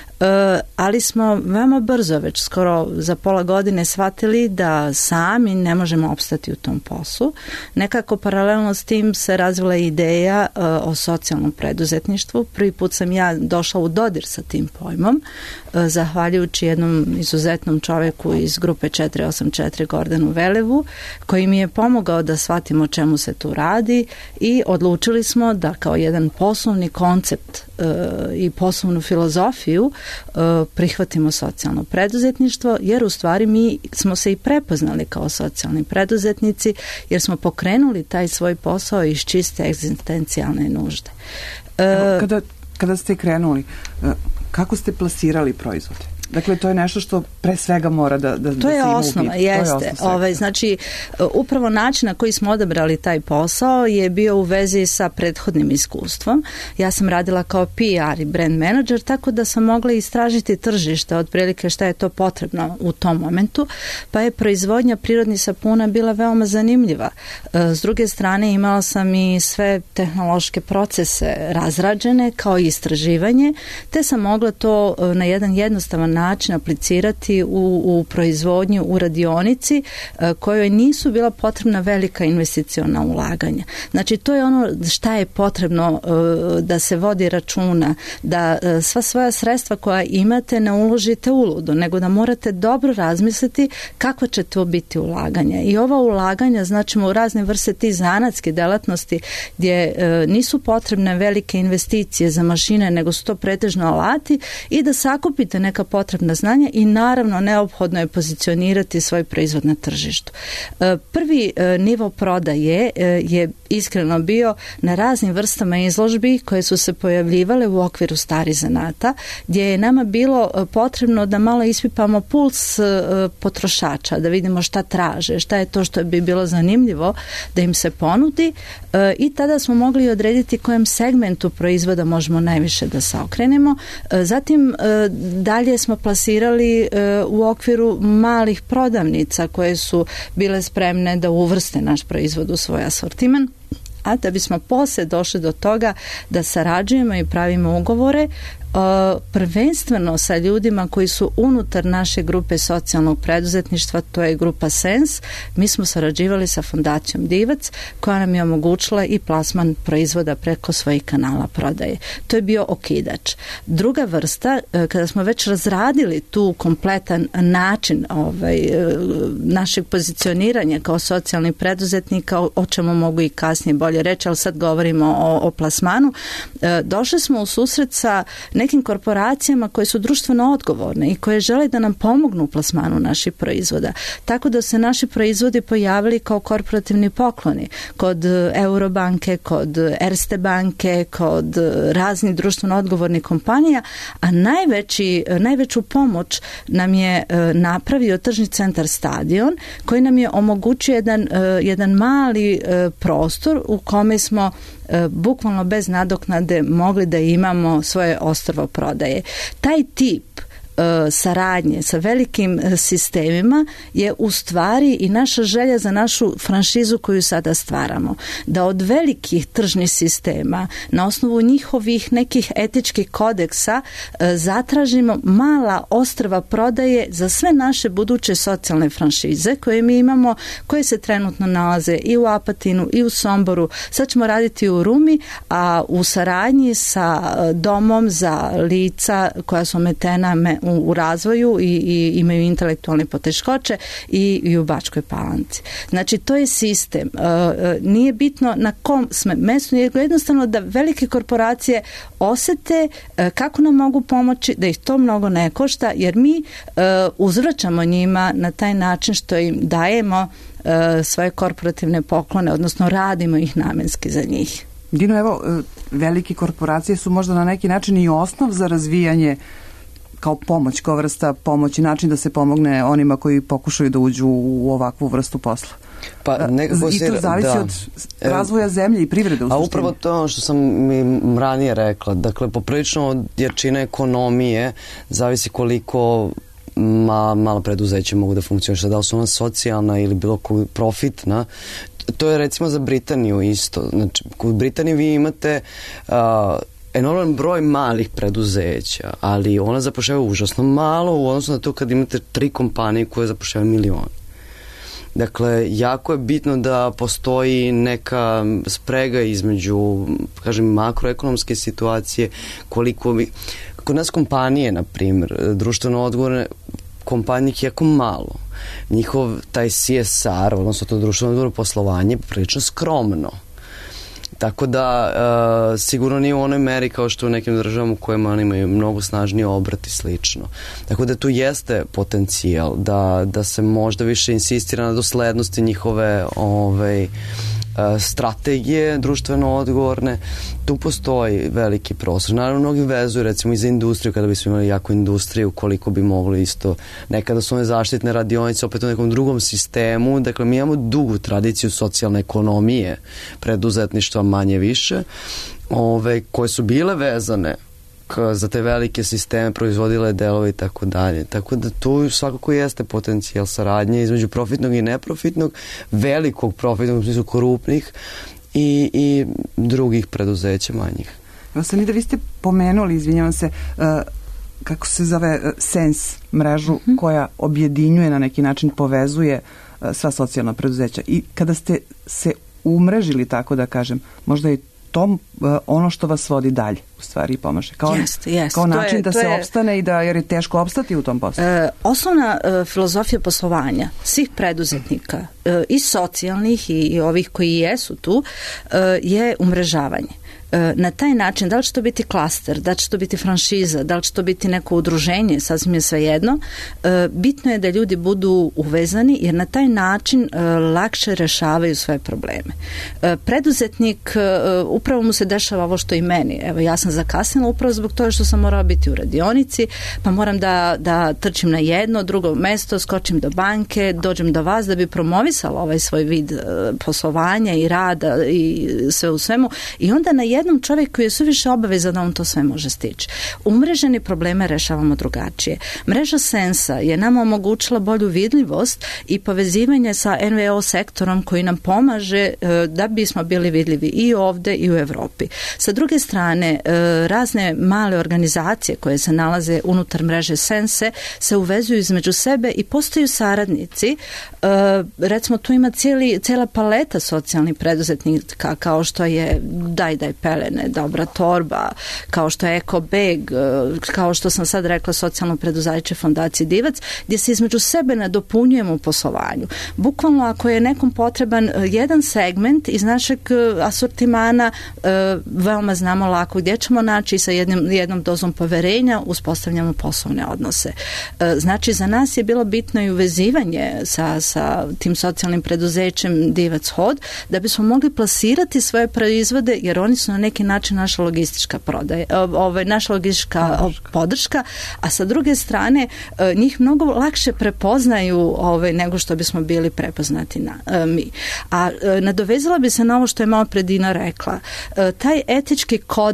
ali smo veoma brzo, već skoro za pola godine, shvatili da sami ne možemo opstati u tom poslu. Nekako paralelno s tim se razvila ideja o socijalnom preduzetništvu. Prvi put sam ja došla u dodir sa tim pojmom, zahvaljujući jednom izuzetnom čoveku iz grupe četiri osam četiri, Gordanu Velevu, koji mi je pomogao da shvatim o čemu se tu radi i odlučili smo da kao jedan poslovni koncept e, i poslovnu filozofiju e, prihvatimo socijalno preduzetništvo, jer u stvari mi smo se i prepoznali kao socijalni preduzetnici, jer smo pokrenuli taj svoj posao iz čiste egzistencijalne nužde. E, kada, kada ste krenuli, kako ste plasirali proizvode? Dakle, to je nešto što pre svega mora da, da, to da je se osnova, jeste. Ovaj, znači, upravo način na koji smo odabrali taj posao je bio u vezi sa prethodnim iskustvom. Ja sam radila kao P R i brand manager, tako da sam mogla istražiti tržište, otprilike šta je to potrebno u tom momentu, pa je proizvodnja prirodnih sapuna bila veoma zanimljiva. S druge strane, imala sam i sve tehnološke procese razrađene kao istraživanje, te sam mogla to na jedan jednostavan način aplicirati u, u proizvodnju u radionici kojoj nisu bila potrebna velika investiciona ulaganja. Znači, to je ono šta je potrebno da se vodi računa, da sva svoja sredstva koja imate ne uložite uludo, nego da morate dobro razmisliti kakva će to biti ulaganja. I ova ulaganja, znači u razne vrste tih zanatske delatnosti gdje nisu potrebne velike investicije za mašine, nego su to pretežno alati i da sakupite neka potrebna znanja i naravno neophodno je pozicionirati svoj proizvod na tržištu. Prvi nivo prodaje je iskreno bio na raznim vrstama izložbi koje su se pojavljivale u okviru starih zanata, gdje je nama bilo potrebno da malo ispipamo puls potrošača, da vidimo šta traže, šta je to što bi bilo zanimljivo da im se ponudi i tada smo mogli odrediti kojem segmentu proizvoda možemo najviše da se okrenemo. Zatim dalje smo plasirali u okviru malih prodavnica koje su bile spremne da uvrste naš proizvod u svoj asortiman, a da bismo poslije došli do toga da sarađujemo i pravimo ugovore prvenstveno sa ljudima koji su unutar naše grupe socijalnog preduzetništva, to je grupa Sens. Mi smo sarađivali sa fondacijom Divac koja nam je omogućila i plasman proizvoda preko svojih kanala prodaje. To je bio okidač. Druga vrsta, kada smo već razradili tu kompletan način ovaj, našeg pozicioniranja kao socijalni preduzetnika, o čemu mogu i kasnije bolje reći, ali sad govorimo o, o plasmanu, došli smo u susret sa nekim korporacijama koje su društveno odgovorne i koje žele da nam pomognu u plasmanu naših proizvoda. Tako da se naši proizvodi pojavili kao korporativni pokloni kod Eurobanke, kod Erste banke, kod raznih društveno odgovornih kompanija, a najveći, najveću pomoć nam je napravio tržni centar Stadion, koji nam je omogućio jedan, jedan mali prostor u kome smo bukvalno bez nadoknade mogli da imamo svoje ostrvo prodaje. Taj tip saradnje sa velikim sistemima je u stvari i naša želja za našu franšizu koju sada stvaramo. Da od velikih tržnih sistema na osnovu njihovih nekih etičkih kodeksa zatražimo mala ostrva prodaje za sve naše buduće socijalne franšize koje mi imamo, koje se trenutno nalaze i u Apatinu i u Somboru. Sad ćemo raditi u Rumi, a u saradnji sa domom za lica koja su ometena u razvoju i, i imaju intelektualne poteškoće i, i u Bačkoj Palanci. Znači, to je sistem. Nije bitno na kom sme mestu, nego jednostavno da velike korporacije osete kako nam mogu pomoći, da ih to mnogo ne košta, jer mi uzvraćamo njima na taj način što im dajemo svoje korporativne poklone, odnosno radimo ih namenski za njih. Dino, evo, velike korporacije su možda na neki način i osnov za razvijanje kao pomoć, kao vrsta pomoći, način da se pomogne onima koji pokušaju da uđu u ovakvu vrstu posla. Pa nekako I to zavisi da. od razvoja zemlje i privrede u suštini. A upravo to što sam mi ranije rekla, dakle, poprilično od jačine ekonomije zavisi koliko ma, mala preduzeća mogu da funkcionišu, da li su ona socijalna ili bilo koji profitna. To je recimo za Britaniju isto. Znači, u Britaniji vi imate uh, enorman broj malih preduzeća, ali ona zapošljava užasno malo u odnosu na to kad imate tri kompanije koje zapošljavaju milion. Dakle, jako je bitno da postoji neka sprega između, kažem, makroekonomske situacije, koliko bi... Kod nas kompanije, na primjer, društveno odgovorne kompanije jako malo. Njihov taj C S R, odnosno to društveno odgovorno poslovanje, je prilično skromno. Tako da uh, sigurno nije u onoj meri kao što u nekim državama u kojima oni imaju mnogo snažniji obrat i slično. Tako da tu jeste potencijal da, da se možda više insistira na doslednosti njihove ovaj, strategije društveno odgovorne. Tu postoji veliki prostor. Naravno, mnogi vezuju recimo i za industriju, kada bismo imali jako industriju, koliko bi mogli isto. Nekada su one zaštitne radionice opet u nekom drugom sistemu. Dakle, mi imamo dugu tradiciju socijalne ekonomije, preduzetništva manje više, ove, koje su bile vezane za te velike sisteme, proizvodile delove i tako dalje. Tako da tu svakako jeste potencijal saradnje između profitnog i neprofitnog, velikog profitnog, u smislu korupnih i, i drugih preduzeća manjih. Evo sam i da vi ste pomenuli, izvinjavam se, uh, kako se zove uh, Sense mrežu mm-hmm. koja objedinjuje na neki način, povezuje uh, sva socijalna preduzeća. I kada ste se umrežili, tako da kažem, možda i to ono što vas vodi dalje, u stvari i pomaže. Kao, jest, jest. kao način je, da se je, opstane i da, jer je teško opstati u tom poslu. E, osnovna e, filozofija poslovanja svih preduzetnika, e, i socijalnih i, i ovih koji jesu tu, e, je umrežavanje. Na taj način, da li će to biti klaster, da li će to biti franšiza, da li će to biti neko udruženje, sasvim je svejedno, bitno je da ljudi budu uvezani, jer na taj način lakše rešavaju sve probleme. Preduzetnik, upravo mu se dešava ovo što i meni. Evo, ja sam zakasnila upravo zbog toga što sam morala biti u radionici, pa moram da, da trčim na jedno, drugo mesto, skočim do banke, dođem do vas da bi promovisala ovaj svoj vid poslovanja i rada i sve u svemu. I onda na jednom čovjek koji je suviše obavezan da on to sve može stići. Umreženi probleme rešavamo drugačije. Mreža Sensa je nama omogućila bolju vidljivost i povezivanje sa N V O sektorom koji nam pomaže da bismo bili vidljivi i ovde i u Evropi. Sa druge strane, razne male organizacije koje se nalaze unutar mreže Sense se uvezuju između sebe i postaju saradnici. Recimo, tu ima cijeli, cijela paleta socijalnih preduzetnika, kao što je Daj Daj pelene, Dobra torba, kao što je Ekobeg, kao što sam sad rekla socijalno preduzeće fondacije Divac, gdje se između sebe nadopunjujemo u poslovanju. Bukvalno ako je nekom potreban jedan segment iz našeg asortimana, veoma znamo lako gdje ćemo naći, sa jednim, jednom dozom poverenja uspostavljamo poslovne odnose. Znači, za nas je bilo bitno i uvezivanje sa, sa tim socijalnim preduzećem Divac Hod, da bismo mogli plasirati svoje proizvode, jer oni su na neki način naša logistička prodaja, ovaj, naša logistička podrška. podrška, a sa druge strane njih mnogo lakše prepoznaju ovaj, nego što bismo bili prepoznati na, mi. A nadovezala bi se na ovo što je malo pre Dina rekla. Taj etički kodeks poslovanja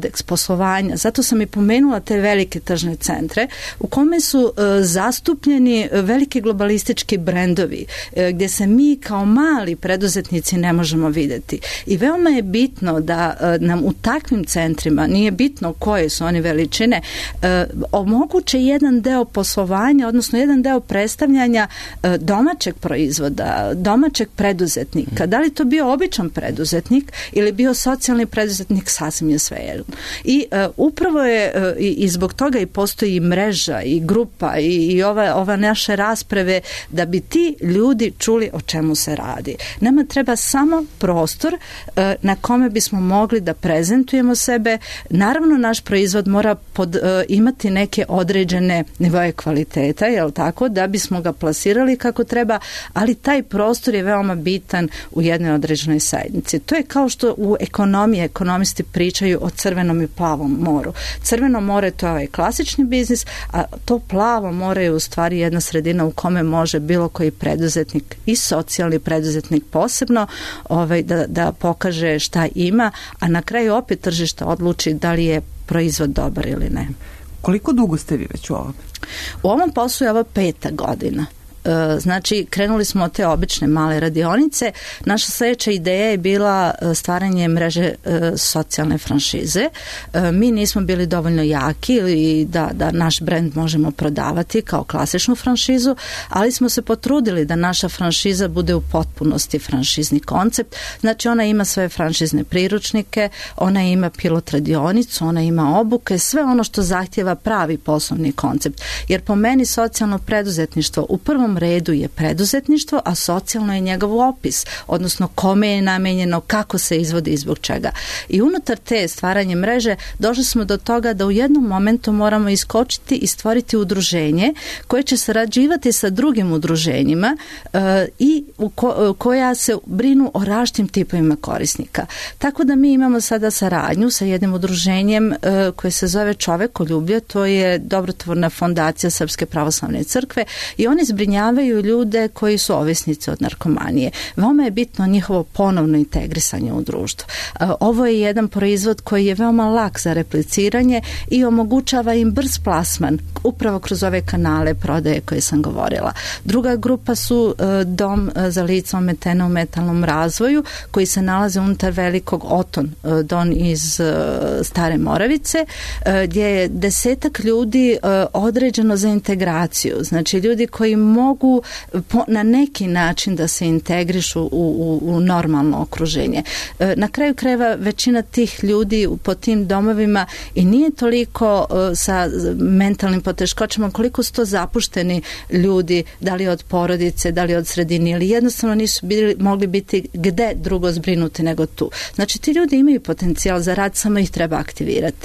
poslovanja. Zato sam i pomenula te velike tržne centre u kome su e, zastupljeni veliki globalistički brendovi e, gdje se mi kao mali preduzetnici ne možemo vidjeti. I veoma je bitno da e, nam u takvim centrima, nije bitno koje su oni veličine, e, omoguće jedan deo poslovanja, odnosno jedan deo predstavljanja e, domaćeg proizvoda, domaćeg preduzetnika. Da li to bio običan preduzetnik ili bio socijalni preduzetnik, sasvim je svejedno. I e, upravo je e, i, i zbog toga i postoji mreža i grupa i, i ova, ova naše rasprave da bi ti ljudi čuli o čemu se radi. Nama treba samo prostor e, na kome bismo mogli da prezentujemo sebe. Naravno, naš proizvod mora pod, e, imati neke određene nivoje kvaliteta, jel tako, da bismo ga plasirali kako treba, ali taj prostor je veoma bitan u jednoj određenoj zajednici. To je kao što u ekonomiji ekonomisti pričaju o crvenom i plavom moru. Crveno more to je ovaj klasični biznis, a to plavo more je u stvari jedna sredina u kome može bilo koji preduzetnik i socijalni preduzetnik posebno ovaj, da, da pokaže šta ima, a na kraju opet tržište odluči da li je proizvod dobar ili ne. Koliko dugo ste vi već u ovom? U ovom poslu je ovo peta godina. Znači, krenuli smo od te obične male radionice. Naša sljedeća ideja je bila stvaranje mreže socijalne franšize. Mi nismo bili dovoljno jaki ili da, da naš brend možemo prodavati kao klasičnu franšizu, ali smo se potrudili da naša franšiza bude u potpunosti franšizni koncept. Znači, ona ima svoje franšizne priručnike, ona ima pilot radionicu, ona ima obuke, sve ono što zahtjeva pravi poslovni koncept. Jer po meni socijalno preduzetništvo u prvom redu je preduzetništvo, a socijalno je njegov opis, odnosno kome je namenjeno, kako se izvodi i zbog čega. I unutar te stvaranje mreže došli smo do toga da u jednom momentu moramo iskočiti i stvoriti udruženje koje će sarađivati sa drugim udruženjima uh, i u ko, koja se brinu o različitim tipovima korisnika. Tako da mi imamo sada saradnju sa jednim udruženjem uh, koje se zove Čovekoljublje, to je dobrotvorna fondacija Srpske pravoslavne crkve i oni zbrinjavaju ljude koji su ovisnici od narkomanije. Veoma je bitno njihovo ponovno integrisanje u društvo. Ovo je jedan proizvod koji je veoma lak za repliciranje i omogućava im brz plasman upravo kroz ove kanale prodaje koje sam govorila. Druga grupa su dom za lica ometena u metalnom razvoju koji se nalaze unutar velikog Oton, don iz Stare Moravice, gdje je desetak ljudi određeno za integraciju. Znači ljudi koji mogu po, na neki način da se integrišu u, u, u normalno okruženje. E, na kraju krajeva većina tih ljudi po tim domovima i nije toliko e, sa mentalnim poteškoćama koliko su to zapušteni ljudi, da li od porodice, da li od sredine ili jednostavno nisu bili, mogli biti gde drugo zbrinuti nego tu. Znači ti ljudi imaju potencijal za rad, samo ih treba aktivirati.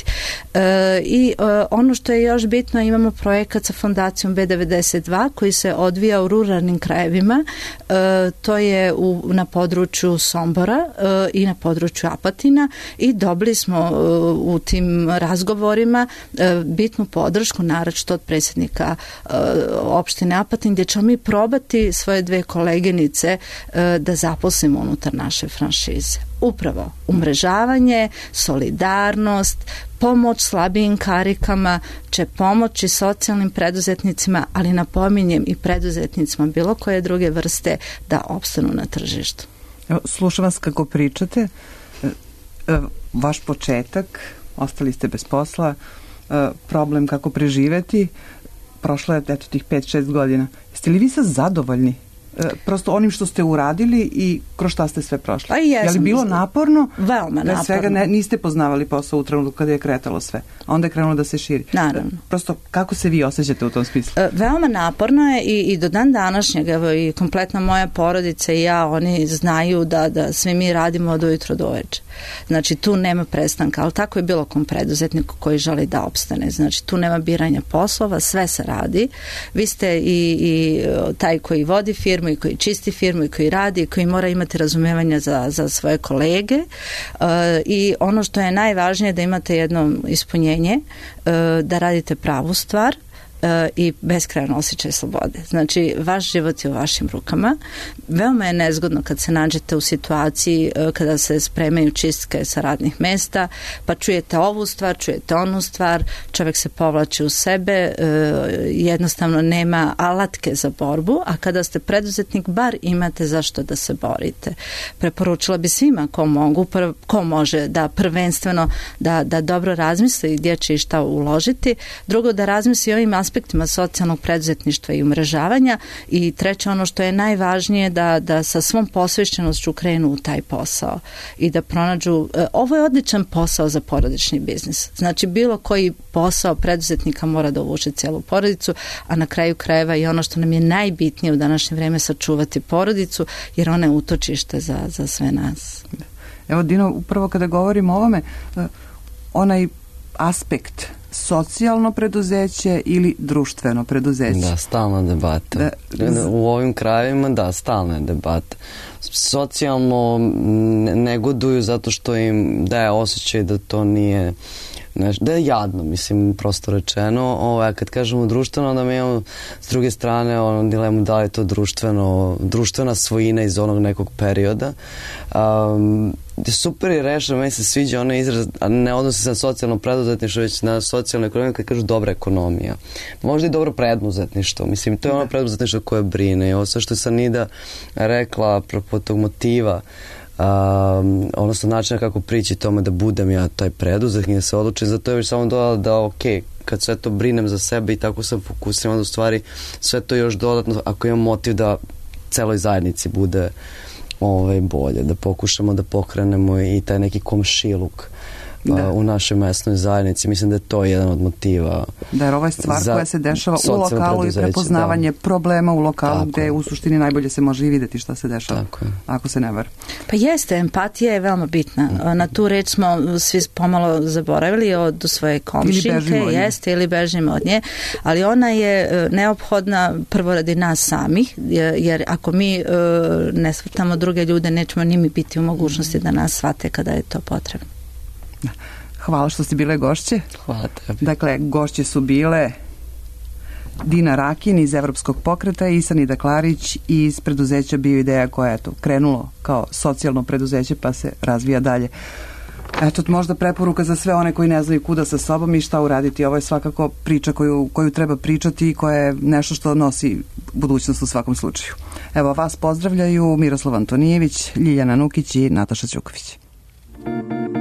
E, I e, ono što je još bitno, imamo projekat sa fondacijom B devedeset dva koji se odvija u ruralnim krajevima, e, to je u, na području Sombora e, i na području Apatina i dobili smo e, u tim razgovorima e, bitnu podršku, naročito od predsjednika e, opštine Apatin, gdje ćemo mi probati svoje dve koleginice e, da zaposlimo unutar naše franšize. Upravo umrežavanje, solidarnost, pomoć slabijim karikama će pomoći socijalnim preduzetnicima, ali napominjem i preduzetnicima bilo koje druge vrste da opstanu na tržištu. Evo, slušam vas kako pričate. Vaš početak, ostali ste bez posla, problem kako preživeti, prošlo je eto tih pet šest godina. Jeste li vi sad zadovoljni? Prosto onim što ste uradili i kroz šta ste sve prošli. Pa je li bilo naporno? Veoma naporno. Svega ne, niste poznavali posao u trenutku kada je kretalo sve. A onda je krenulo da se širi. Naravno. Prosto kako se vi osjećate u tom smislu? Veoma naporno je i, i do dan današnjeg, evo i kompletna moja porodica i ja, oni znaju da, da svi mi radimo od ujutro do uveče. Znači tu nema prestanka, ali tako je bilo kom preduzetniku koji želi da opstane. Znači tu nema biranja poslova, sve se radi. Vi ste i, i taj koji vodi firmu i koji čisti firmu i koji radi i koji mora imati razumevanja za, za svoje kolege uh, i ono što je najvažnije da imate jedno ispunjenje, uh, da radite pravu stvar, i beskrajan osjećaj slobode. Znači, vaš život je u vašim rukama. Veoma je nezgodno kad se nađete u situaciji kada se spremaju čistke sa radnih mesta, pa čujete ovu stvar, čujete onu stvar, čovjek se povlači u sebe, jednostavno nema alatke za borbu, a kada ste preduzetnik, bar imate zašto da se borite. Preporučila bi svima ko mogu, prv, ko može da prvenstveno da, da dobro razmisli gdje će i šta uložiti, drugo da razmisli ovim aspektima socijalnog preduzetništva i umrežavanja i treće, ono što je najvažnije, da, da sa svom posvećenošću krenu u taj posao i da pronađu, ovo je odličan posao za porodični biznis. Znači, bilo koji posao preduzetnika mora da uvuče cijelu porodicu, a na kraju krajeva i ono što nam je najbitnije u današnje vrijeme, sačuvati porodicu, jer ona je utočište za, za sve nas. Evo, Dino, upravo kada govorimo o ovome, onaj aspekt socijalno preduzeće ili društveno preduzeće. Da, stalna debata. Da, u ovim krajevima, da, stalna je debata. Socijalno negoduju zato što im daje osjećaj da to nije nešto, da je jadno, mislim, prosto rečeno. Ovo, a kad kažemo društveno, onda mi imamo s druge strane ono dilemu da li je to društveno, društvena svojina iz onog nekog perioda. Um, super je rešeno, meni se sviđa onaj izraz, a ne odnosi se na socijalno preduzetništvo, već na socijalnu ekonomiju, kad kažu dobra ekonomija. Možda i dobro preduzetništvo. Mislim, to je ono preduzetništvo koje brine. I ovo sve što je Sanida rekla apropo tog motiva, Um, odnosno načina kako prići tome da budem ja taj preduzetnik, da se odlučim, zato je već samo dodala da ok, kad sve to brinem za sebe i tako sam fokusiran, onda u stvari sve to još dodatno, ako imam motiv da celoj zajednici bude ovaj, bolje, da pokušamo da pokrenemo i taj neki komšiluk da. u našoj mesnoj zajednici. Mislim da je to jedan od motiva. Da, jer ovo je stvar koja se dešava u lokalu i prepoznavanje da. problema u lokalu, tako gde u suštini najbolje se može i vidjeti šta se dešava, tako ako se ne var. Pa jeste, empatija je veoma bitna. Na tu reč smo svi pomalo zaboravili od svoje komšinke, ili jeste, ili bežimo od nje, ali ona je neophodna prvo radi nas samih, jer ako mi ne shvatamo druge ljude, nećemo ni mi biti u mogućnosti da nas shvate kada je to potrebno. Hvala što ste bile gošće. Hvala tebi. Dakle, gošće su bile Dina Rakin iz Evropskog pokreta i Sanida Klarić iz preduzeća Bioideja, koja je to krenulo kao socijalno preduzeće pa se razvija dalje. Eto, možda preporuka za sve one koji ne znaju kuda sa sobom i šta uraditi. Ovo je svakako priča koju, koju treba pričati i koja je nešto što nosi budućnost u svakom slučaju. Evo, vas pozdravljaju Miroslav Antonijević, Ljiljana Nukić i Nataša Ćuković.